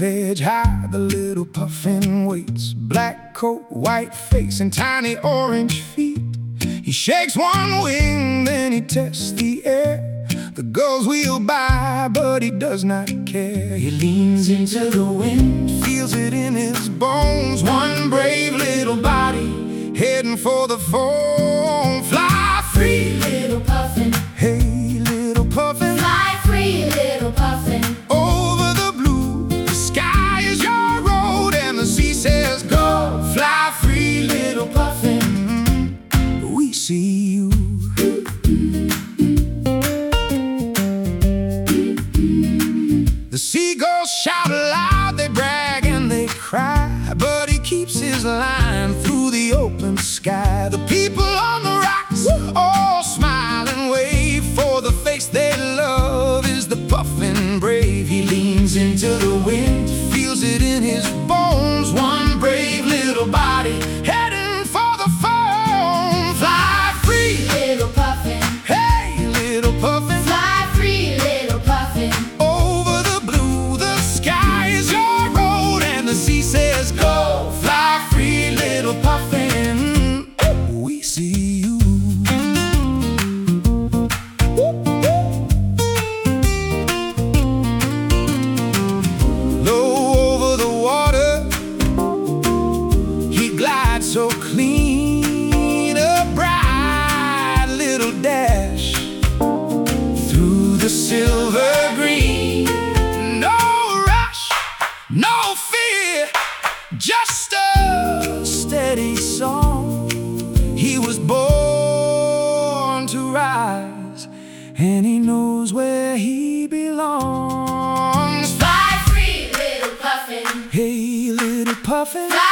edge high, the little puffin waits. Black coat, white face, and tiny orange feet. He shakes one wing, then he tests the air. The gulls wheel by, but he does not care. He leans into the wind, feels it in his bones. One brave little body, heading for the foam. Fly free, little puffin. Hey, little puffin. Fly free, little puffin. Over the blue, the sky is your road, and the sea says go. Fly free, little puffin. We see you. The seagulls shout aloud, they brag and they cry, but he keeps his line through the open sky. The people on the rocks all smile and wave, for the face they love is the puffin brave. He leans into the wind, feels it in his bones. One brave little body, heading for the foam. Fly free, little puffin. Hey, little puffin. Fly free, little puffin. Over the blue, the sky is your road, and the sea says go. Fly free, little puffin. We see you. Low over the water, he glides so clean, a bright little dash through the silver green. No rush, no fear, just a steady song. He was born to rise, and he knows where he belongs. Fly free, little puffin. Hey, little puffin.